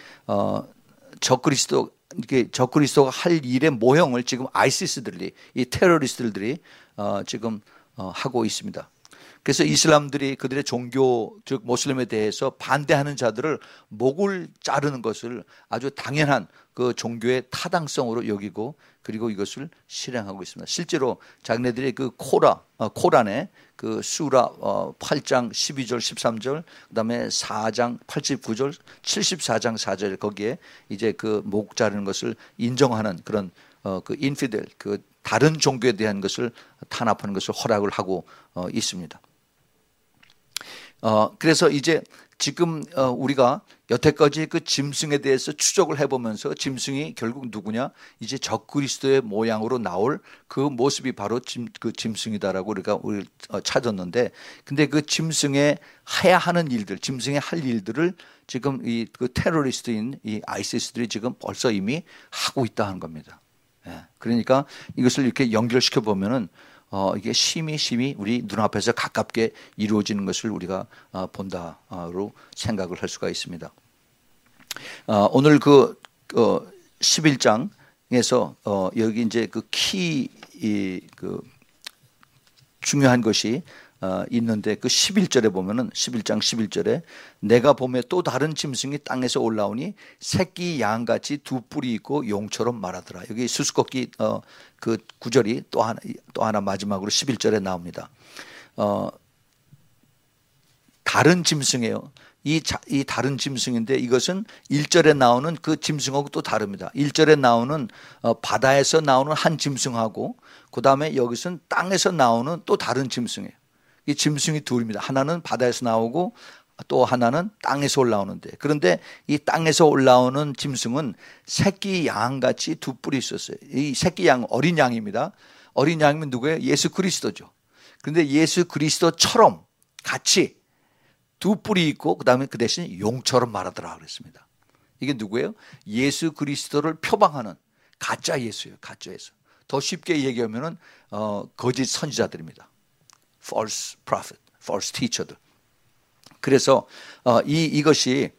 적그리스도가 할 일의 모형을 지금 아이시스들이, 이 테러리스트들이 지금 하고 있습니다. 그래서 이슬람들이 그들의 종교, 즉 모슬림에 대해서 반대하는 자들을 목을 자르는 것을 아주 당연한 그 종교의 타당성으로 여기고 그리고 이것을 실행하고 있습니다. 실제로 자기네들의 그 코란에 그 수라 8장 12절 13절 그다음에 4장 89절 74장 4절 거기에 이제 그 목 자르는 것을 인정하는 그런 그 인피델 그 다른 종교에 대한 것을 탄압하는 것을 허락을 하고 있습니다. 그래서 이제 지금 우리가 여태까지 그 짐승에 대해서 추적을 해보면서 짐승이 결국 누구냐? 이제 적그리스도의 모양으로 나올 그 모습이 바로 그 짐승이다라고 우리가 찾았는데, 근데 그 짐승의 해야 하는 일들, 짐승의 할 일들을 지금 그 테러리스트인 이 아이시스들이 지금 벌써 이미 하고 있다는 겁니다. 그러니까 이것을 이렇게 연결시켜 보면은 이게 심히 우리 눈앞에서 가깝게 이루어지는 것을 우리가 본다로 생각을 할 수가 있습니다. 오늘 그 11장에서 여기 이제 그 중요한 것이 있는데 그 11절에 보면은 11장 11절에 내가 보매 또 다른 짐승이 땅에서 올라오니 새끼 양같이 두 뿔이 있고 용처럼 말하더라. 여기 수수께끼 그 구절이 또 하나 마지막으로 11절에 나옵니다. 다른 짐승이에요. 이 다른 짐승인데 이것은 1절에 나오는 그 짐승하고 또 다릅니다. 1절에 나오는 바다에서 나오는 한 짐승하고 그 다음에 여기서는 땅에서 나오는 또 다른 짐승이에요. 이 짐승이 둘입니다. 하나는 바다에서 나오고 또 하나는 땅에서 올라오는데, 그런데 이 땅에서 올라오는 짐승은 새끼 양같이 두 뿔이 있었어요. 이 새끼 양 어린 양입니다. 어린 양이면 누구예요? 예수 그리스도죠. 그런데 예수 그리스도처럼 같이 두 뿔이 있고 그다음에 그 대신 용처럼 말하더라 그랬습니다. 이게 누구예요? 예수 그리스도를 표방하는 가짜 예수예요. 가짜 예수. 더 쉽게 얘기하면은 거짓 선지자들입니다. false prophet, false teacher들. 그래서 이것이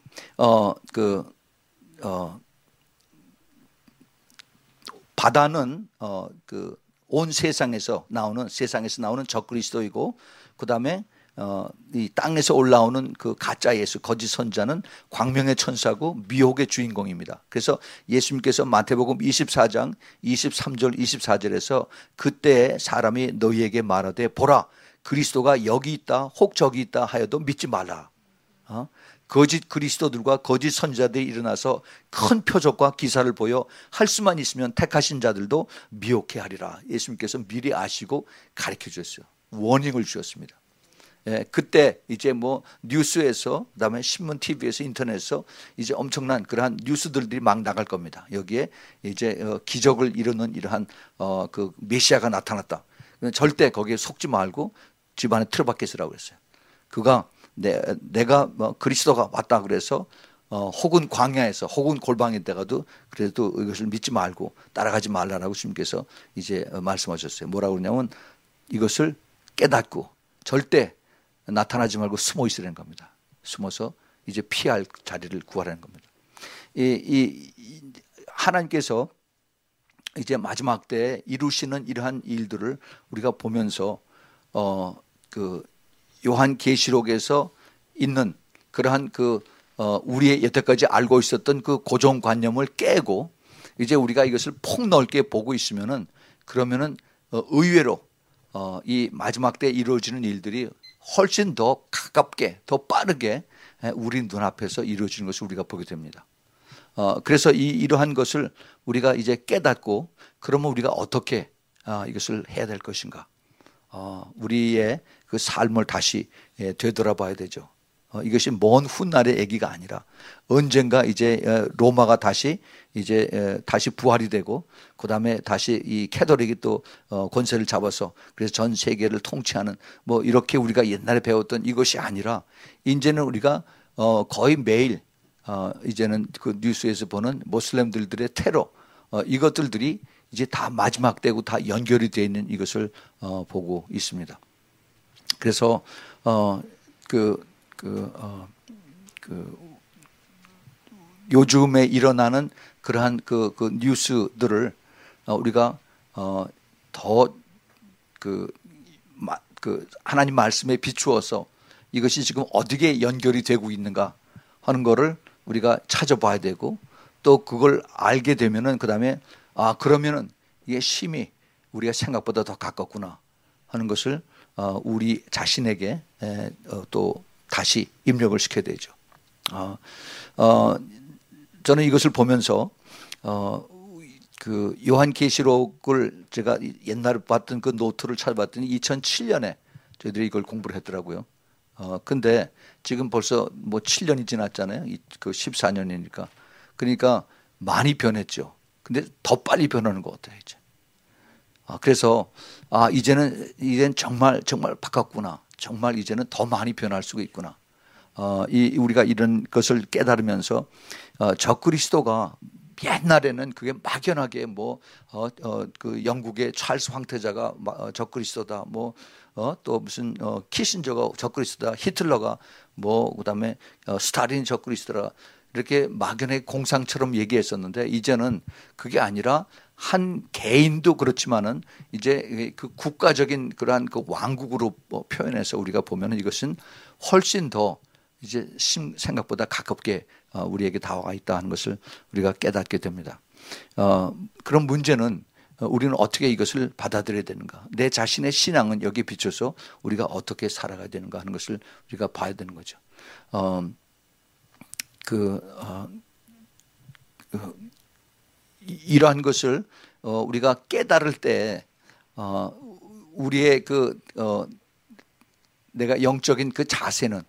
바다는 온 세상에서 나오는 적그리스도이고 그다음에 이 땅에서 올라오는 그 가짜 예수 거짓 선자는 광명의 천사고 미혹의 주인공입니다. 그래서 예수님께서 마태복음 24장 23절 24절에서 그때 사람이 너희에게 말하되 보라 그리스도가 여기 있다 혹 저기 있다 하여도 믿지 말라. 거짓 그리스도들과 거짓 선지자들이 일어나서 큰 표적과 기사를 보여 할 수만 있으면 택하신 자들도 미혹해 하리라. 예수님께서 미리 아시고 가르쳐 주셨어요. 워닝을 주셨습니다. 예, 그때 이제 뭐 뉴스에서 그다음에 신문, TV에서, 인터넷에서 이제 엄청난 그러한 뉴스들이 막 나갈 겁니다. 여기에 이제 기적을 이루는 이러한 그 메시아가 나타났다. 절대 거기에 속지 말고 집안에 틀어박혀 있으라고 그랬어요. 그가 내가 뭐 그리스도가 왔다 그래서 혹은 광야에서 혹은 골방에 다가도 그래도 이것을 믿지 말고 따라가지 말라라고 주님께서 이제 말씀하셨어요. 뭐라고 그러냐면 이것을 깨닫고 절대 나타나지 말고 숨어 있으라는 겁니다. 숨어서 이제 피할 자리를 구하라는 겁니다. 하나님께서 이제 마지막 때 이루시는 이러한 일들을 우리가 보면서 그 요한계시록에서 있는 그러한 우리의 여태까지 알고 있었던 그 고정관념을 깨고 이제 우리가 이것을 폭넓게 보고 있으면은 그러면은 의외로 이 마지막 때 이루어지는 일들이 훨씬 더 가깝게 더 빠르게 우리 눈앞에서 이루어지는 것을 우리가 보게 됩니다. 그래서 이러한 것을 우리가 이제 깨닫고 그러면 우리가 어떻게 이것을 해야 될 것인가? 우리의 그 삶을 다시 되돌아봐야 되죠. 이것이 먼 훗날의 얘기가 아니라 언젠가 이제 로마가 다시 부활이 되고 그다음에 다시 이 캐톨릭이 또 권세를 잡아서 그래서 전 세계를 통치하는 뭐 이렇게 우리가 옛날에 배웠던 이것이 아니라 이제는 우리가 거의 매일 이제는 그 뉴스에서 보는 모슬렘들의 테러 이것들이 이제 다 마지막 때고 다 연결이 되어 있는 이것을 보고 있습니다. 그래서 요즘에 일어나는 그러한 그 뉴스들을 우리가 더 하나님 말씀에 비추어서 이것이 지금 어디에 연결이 되고 있는가 하는 거를 우리가 찾아봐야 되고 또 그걸 알게 되면은 그다음에 그러면은 이게 심히 우리가 생각보다 더 가깝구나 하는 것을 우리 자신에게 또 다시 입력을 시켜야 되죠. 저는 이것을 보면서 그 요한계시록을 제가 옛날에 봤던 그 노트를 찾아봤더니 2007년에 저희들이 이걸 공부를 했더라고요. 근데 지금 벌써 뭐 7년이 지났잖아요. 그 14년이니까. 그러니까 많이 변했죠. 근데 더 빨리 변하는 것 같아요, 이제. 그래서 이제는 정말 바꿨구나. 정말 이제는 더 많이 변할 수가 있구나. 우리가 이런 것을 깨달으면서 적그리스도가 옛날에는 그게 막연하게 그 영국의 찰스 황태자가 적그리스도다, 또 무슨 키신저가 적그리스도다, 히틀러가 그다음에 스탈린 적그리스도다 이렇게 막연하게 공상처럼 얘기했었는데 이제는 그게 아니라 한 개인도 그렇지만은 이제 그 국가적인 그러한 그 왕국으로 표현해서 우리가 보면은 이것은 훨씬 더 이제 생각보다 가깝게 우리에게 다가와 있다 하는 것을 우리가 깨닫게 됩니다. 그런 문제는 우리는 어떻게 이것을 받아들여야 되는가? 내 자신의 신앙은 여기에 비춰서 우리가 어떻게 살아가야 되는가 하는 것을 우리가 봐야 되는 거죠. 이러한 것을 우리가 깨달을 때 우리의 내가 영적인 그 자세는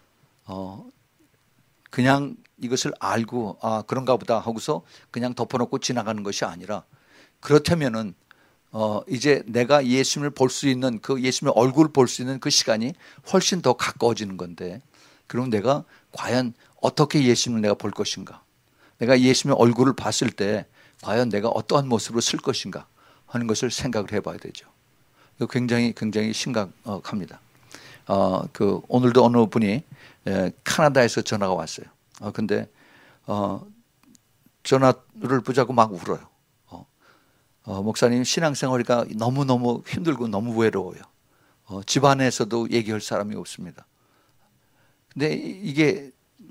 그냥 이것을 알고 그런가 보다 하고서 그냥 덮어놓고 지나가는 것이 아니라 그렇다면은 이제 내가 예수님을 볼 수 있는 그 예수님의 얼굴을 볼 수 있는 그 시간이 훨씬 더 가까워지는 건데, 그럼 내가 과연 어떻게 예수님을 내가 볼 것인가? 내가 예수님의 얼굴을 봤을 때 과연 내가 어떠한 모습으로 쓸 것인가 하는 것을 생각을 해봐야 되죠. 이거 굉장히 심각합니다. 오늘도 어느 분이 캐나다에서 전화가 왔어요. 근데 전화를 보자고 막 울어요. 목사님, 신앙생활이가 너무너무 힘들고 너무 외로워요. 집안에서도 얘기할 사람이 없습니다. 근데 이게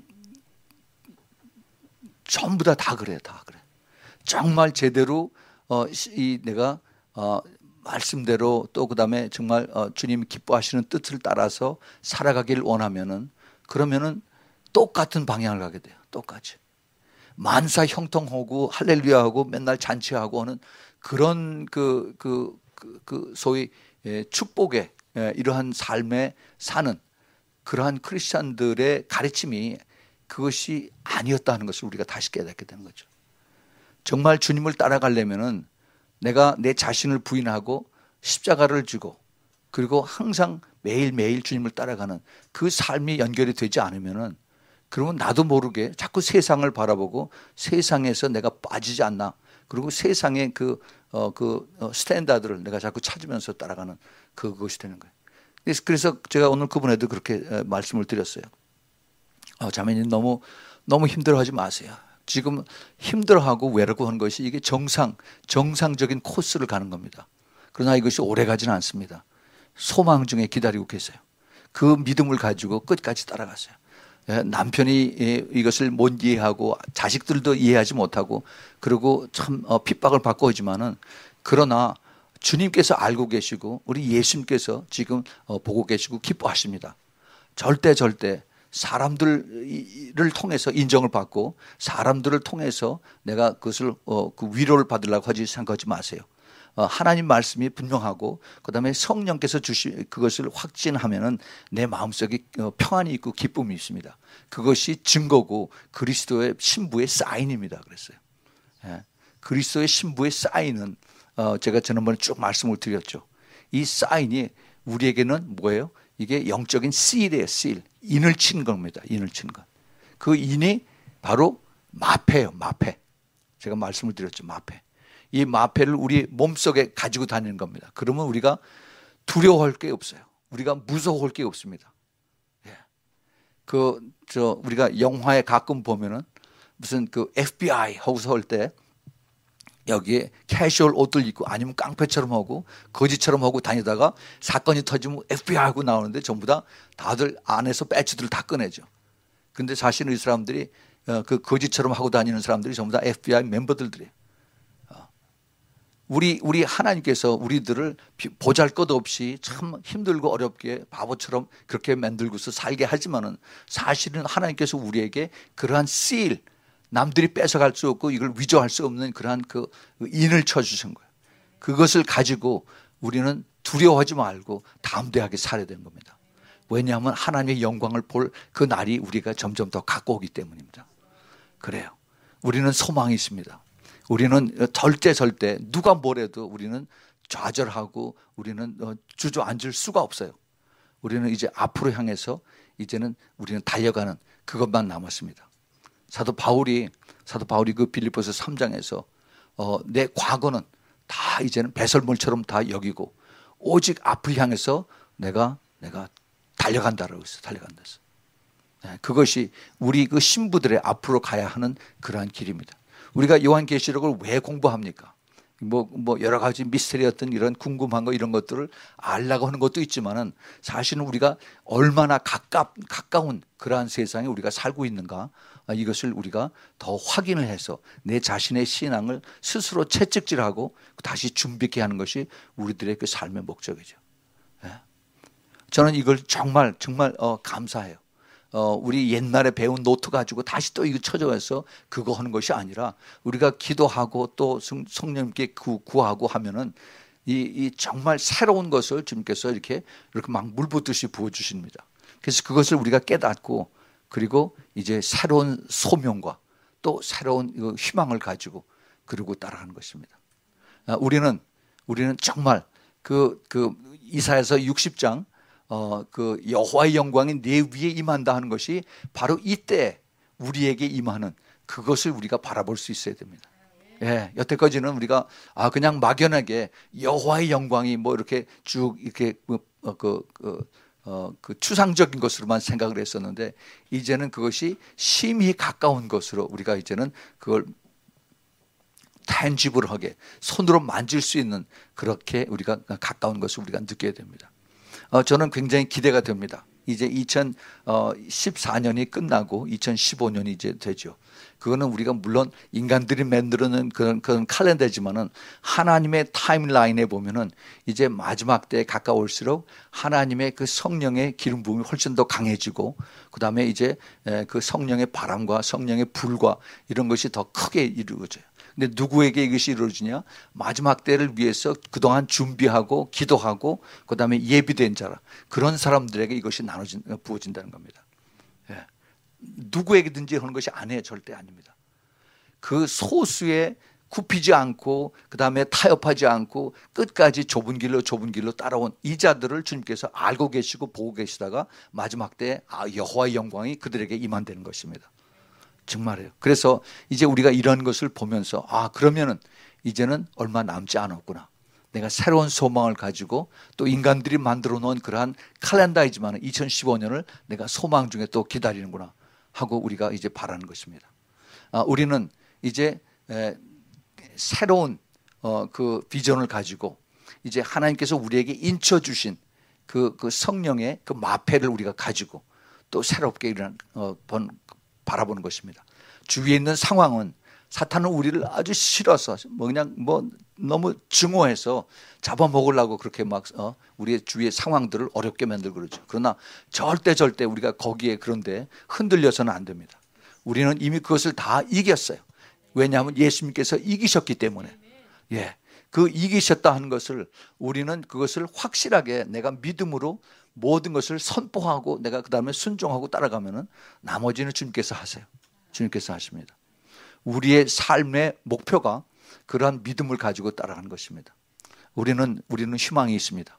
전부 다 그래. 정말 제대로 내가 말씀대로 또 그다음에 정말 주님이 기뻐하시는 뜻을 따라서 살아가길 원하면은, 그러면은 똑같은 방향을 가게 돼요. 똑같이 만사 형통하고 할렐루야하고 맨날 잔치하고 하는 그런 소위 축복의 이러한 삶에 사는 그러한 크리스찬들의 가르침이 그것이 아니었다는 것을 우리가 다시 깨닫게 되는 거죠. 정말 주님을 따라가려면은 내가 내 자신을 부인하고 십자가를 지고 그리고 항상 매일매일 주님을 따라가는 그 삶이 연결이 되지 않으면은, 그러면 나도 모르게 자꾸 세상을 바라보고 세상에서 내가 빠지지 않나, 그리고 세상의 스탠다드를 내가 자꾸 찾으면서 따라가는 그것이 되는 거예요. 그래서 제가 오늘 그분에도 그렇게 말씀을 드렸어요. 자매님, 너무 힘들어하지 마세요. 지금 힘들어하고 외롭고 하는 것이 이게 정상적인 코스를 가는 겁니다. 그러나 이것이 오래 가지는 않습니다. 소망 중에 기다리고 계세요. 그 믿음을 가지고 끝까지 따라가세요. 남편이 이것을 못 이해하고 자식들도 이해하지 못하고 그리고 참 핍박을 받고 하지만은, 그러나 주님께서 알고 계시고 우리 예수님께서 지금 보고 계시고 기뻐하십니다. 절대 사람들을 통해서 인정을 받고 사람들을 통해서 내가 그것을 그 위로를 받으려고 하지 생각하지 마세요. 하나님 말씀이 분명하고 그다음에 성령께서 주신 그것을 확진하면은 내 마음속에 평안이 있고 기쁨이 있습니다. 그것이 증거고 그리스도의 신부의 사인입니다. 그랬어요. 그리스도의 신부의 사인은 제가 지난번에 쭉 말씀을 드렸죠. 이 사인이 우리에게는 뭐예요? 이게 영적인 실이에요. 실. 인을 친 겁니다. 인을 친 것. 그 인이 바로 마패예요. 마패. 제가 말씀을 드렸죠. 마패. 이 마패를 우리 몸속에 가지고 다니는 겁니다. 그러면 우리가 두려워할 게 없어요. 우리가 무서워할 게 없습니다. 우리가 영화에 가끔 보면은 무슨 FBI 하고서 할 때 여기에 캐주얼 옷들 입고 아니면 깡패처럼 하고 거지처럼 하고 다니다가 사건이 터지면 FBI 하고 나오는데 전부 다들 안에서 배지들을 다 꺼내죠. 근데 사실은 이 사람들이 그 거지처럼 하고 다니는 사람들이 전부 다 FBI 멤버들이에요. 우리 하나님께서 우리들을 보잘것없이 참 힘들고 어렵게 바보처럼 그렇게 만들고서 살게 하지만은, 사실은 하나님께서 우리에게 그러한 실, 남들이 뺏어갈 수 없고 이걸 위조할 수 없는 그러한 그 인을 쳐주신 거예요. 그것을 가지고 우리는 두려워하지 말고 담대하게 살아야 되는 겁니다. 왜냐하면 하나님의 영광을 볼 그 날이 우리가 점점 더 가까우기 때문입니다. 그래요. 우리는 소망이 있습니다. 우리는 절대 누가 뭐래도 우리는 좌절하고 우리는 주저앉을 수가 없어요. 우리는 이제 앞으로 향해서 이제는 우리는 달려가는 그것만 남았습니다. 사도 바울이 그 빌립보서 3장에서 내 과거는 다 이제는 배설물처럼 다 여기고 오직 앞을 향해서 내가 달려간다라고 했어요. 달려간다 했어요. 그것이 우리 그 신부들의 앞으로 가야 하는 그러한 길입니다. 우리가 요한계시록을 왜 공부합니까? 뭐 여러 가지 미스터리였던 이런 궁금한 거 이런 것들을 알라고 하는 것도 있지만은, 사실은 우리가 얼마나 가까운 그러한 세상에 우리가 살고 있는가, 이것을 우리가 더 확인을 해서 내 자신의 신앙을 스스로 채찍질하고 다시 준비케 하는 것이 우리들의 그 삶의 목적이죠. 저는 이걸 정말 감사해요. 우리 옛날에 배운 노트 가지고 다시 또 이거 찾아와서 그거 하는 것이 아니라, 우리가 기도하고 또 성령님께 구하고 하면은 이 정말 새로운 것을 주님께서 이렇게 막 물 붓듯이 부어주십니다. 그래서 그것을 우리가 깨닫고, 그리고 이제 새로운 소명과 또 새로운 희망을 가지고 그리고 따라가는 것입니다. 우리는 우리는 정말 이사야서 60장 그 여호와의 영광이 내 위에 임한다 하는 것이 바로 이때 우리에게 임하는 그것을 우리가 바라볼 수 있어야 됩니다. 예, 여태까지는 우리가 그냥 막연하게 여호와의 영광이 뭐 이렇게 쭉 이렇게 그 추상적인 것으로만 생각을 했었는데, 이제는 그것이 심히 가까운 것으로 우리가 이제는 그걸 tangible-하게 손으로 만질 수 있는, 그렇게 우리가 가까운 것을 우리가 느껴야 됩니다. 저는 굉장히 기대가 됩니다. 이제 2014년이 끝나고 2015년이 이제 되죠. 그거는 우리가 물론 인간들이 만들어낸 그런 칼렌더지만은 하나님의 타임라인에 보면은 이제 마지막 때에 가까울수록 하나님의 그 성령의 기름 부음이 훨씬 더 강해지고, 그 다음에 이제 그 성령의 바람과 성령의 불과 이런 것이 더 크게 이루어져요. 근데 누구에게 이것이 이루어지냐? 마지막 때를 위해서 그동안 준비하고 기도하고 그 다음에 예비된 자라, 그런 사람들에게 이것이 부어진다는 겁니다. 예. 누구에게든지 하는 것이 아니에요. 절대 아닙니다. 그 소수에 굽히지 않고 그 다음에 타협하지 않고 끝까지 좁은 길로 따라온 이 자들을 주님께서 알고 계시고 보고 계시다가 마지막 때 여호와의 영광이 그들에게 임한다는 것입니다. 정말이에요. 그래서 이제 우리가 이런 것을 보면서 그러면은 이제는 얼마 남지 않았구나. 내가 새로운 소망을 가지고 또 인간들이 만들어 놓은 그러한 칼렌더이지만 2015년을 내가 소망 중에 또 기다리는구나 하고 우리가 이제 바라는 것입니다. 우리는 이제 새로운 그 비전을 가지고 이제 하나님께서 우리에게 인쳐 주신 그 성령의 그 마패를 우리가 가지고 또 새롭게 바라보는 것입니다. 주위에 있는 상황은 사탄은 우리를 아주 싫어서 그냥 너무 증오해서 잡아먹으려고 그렇게 막 우리의 주위의 상황들을 어렵게 만들고 그러죠. 그러나 절대 우리가 거기에 그런데 흔들려서는 안 됩니다. 우리는 이미 그것을 다 이겼어요. 왜냐하면 예수님께서 이기셨기 때문에. 예, 그 이기셨다 하는 것을 우리는 그것을 확실하게 내가 믿음으로 모든 것을 선포하고 내가 그 다음에 순종하고 따라가면은 나머지는 주님께서 하세요. 주님께서 하십니다. 우리의 삶의 목표가 그러한 믿음을 가지고 따라가는 것입니다. 우리는 희망이 있습니다.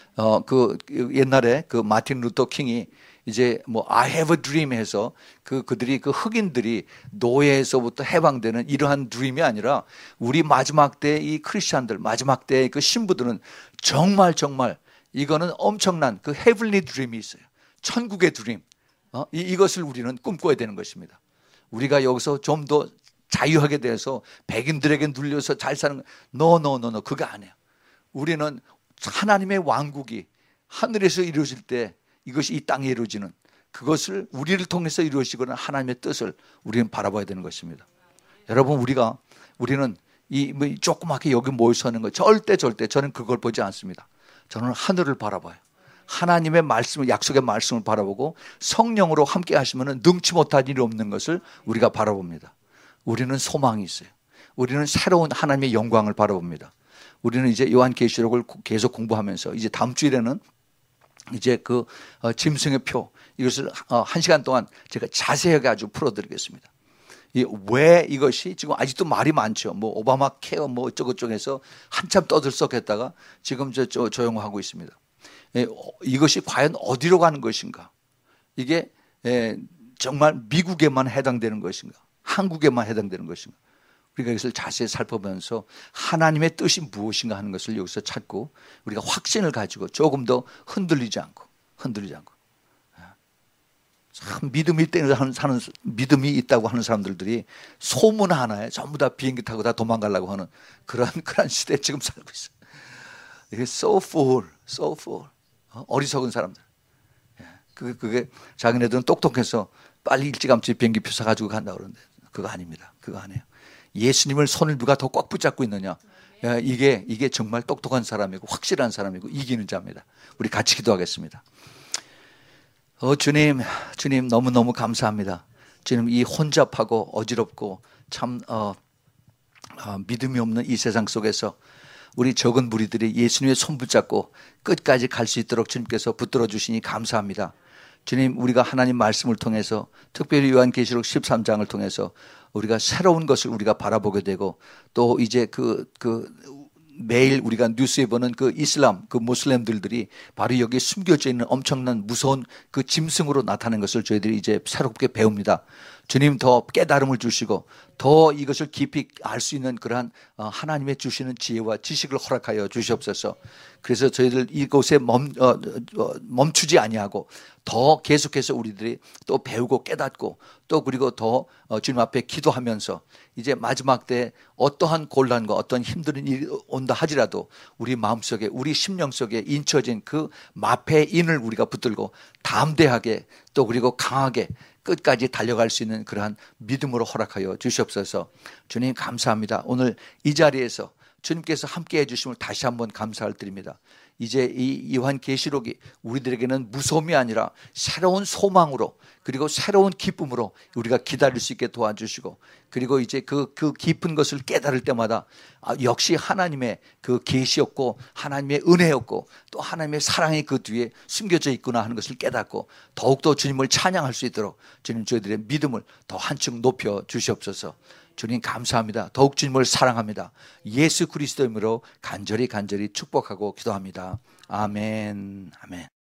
옛날에 그 마틴 루터 킹이 이제 I have a dream 해서 그들이 흑인들이 노예에서부터 해방되는 이러한 드림이 아니라 우리 마지막 때 이 크리스찬들 마지막 때의 그 신부들은 정말 이거는 엄청난 그 헤블리 드림이 있어요. 천국의 드림. 이것을 우리는 꿈꿔야 되는 것입니다. 우리가 여기서 좀 더 자유하게 돼서 백인들에게 눌려서 잘 사는 No. 그거 아니에요. 우리는 하나님의 왕국이 하늘에서 이루어질 때 이것이 이 땅에 이루어지는 그것을 우리를 통해서 이루어지거나 하나님의 뜻을 우리는 바라봐야 되는 것입니다. 여러분 우리는 이 조그맣게 여기 모여서 하는 거 절대 저는 그걸 보지 않습니다. 저는 하늘을 바라봐요. 하나님의 말씀을 약속의 말씀을 바라보고 성령으로 함께 하시면 능치 못할 일이 없는 것을 우리가 바라봅니다. 우리는 소망이 있어요. 우리는 새로운 하나님의 영광을 바라봅니다. 우리는 이제 요한계시록을 계속 공부하면서 이제 다음 주일에는 이제 짐승의 표 이것을 1시간 동안 제가 자세하게 아주 풀어드리겠습니다. 왜 이것이 지금 아직도 말이 많죠. 오바마 케어 어쩌고저쩌고 한참 떠들썩했다가 지금 조용하고 있습니다. 이것이 과연 어디로 가는 것인가? 이게 정말 미국에만 해당되는 것인가? 한국에만 해당되는 것인가? 우리가 이것을 자세히 살펴보면서 하나님의 뜻이 무엇인가 하는 것을 여기서 찾고 우리가 확신을 가지고 조금 더 흔들리지 않고 참 믿음이 있다고 하는 사람들이 소문 하나에 전부 다 비행기 타고 다 도망가려고 하는 그런 시대에 지금 살고 있어요. 이게 so fool. 어리석은 사람들. 그게 자기네들은 똑똑해서 빨리 일찌감치 비행기 표 사가지고 간다고 그러는데 그거 아닙니다. 그거 아니에요. 예수님을 손을 누가 더 꽉 붙잡고 있느냐. 이게 정말 똑똑한 사람이고 확실한 사람이고 이기는 자입니다. 우리 같이 기도하겠습니다. 주님 너무너무 감사합니다. 주님 이 혼잡하고 어지럽고 참 믿음이 없는 이 세상 속에서 우리 적은 무리들이 예수님의 손 붙잡고 끝까지 갈 수 있도록 주님께서 붙들어 주시니 감사합니다. 주님 우리가 하나님 말씀을 통해서 특별히 요한계시록 13장을 통해서 우리가 새로운 것을 우리가 바라보게 되고 또 이제 매일 우리가 뉴스에 보는 그 이슬람, 그 모슬렘들이 바로 여기에 숨겨져 있는 엄청난 무서운 그 짐승으로 나타나는 것을 저희들이 이제 새롭게 배웁니다. 주님 더 깨달음을 주시고 더 이것을 깊이 알 수 있는 그러한 하나님의 주시는 지혜와 지식을 허락하여 주시옵소서. 그래서 저희들 이곳에 멈추지 아니하고 더 계속해서 우리들이 또 배우고 깨닫고 또 그리고 더 주님 앞에 기도하면서 이제 마지막 때 어떠한 곤란과 어떤 힘든 일이 온다 하지라도 우리 마음속에 우리 심령 속에 인쳐진 그 마패의 인을 우리가 붙들고 담대하게 또 그리고 강하게 끝까지 달려갈 수 있는 그러한 믿음으로 허락하여 주시옵소서. 주님 감사합니다. 오늘 이 자리에서 주님께서 함께 해주심을 다시 한번 감사를 드립니다. 이제 이 요한계시록이 우리들에게는 무서움이 아니라 새로운 소망으로 그리고 새로운 기쁨으로 우리가 기다릴 수 있게 도와주시고 그리고 이제 그 깊은 것을 깨달을 때마다 역시 하나님의 그 계시였고 하나님의 은혜였고 또 하나님의 사랑이 그 뒤에 숨겨져 있구나 하는 것을 깨닫고 더욱더 주님을 찬양할 수 있도록 주님 저희들의 믿음을 더 한층 높여 주시옵소서. 주님 감사합니다. 더욱 주님을 사랑합니다. 예수 그리스도 이름으로 간절히 축복하고 기도합니다. 아멘. 아멘.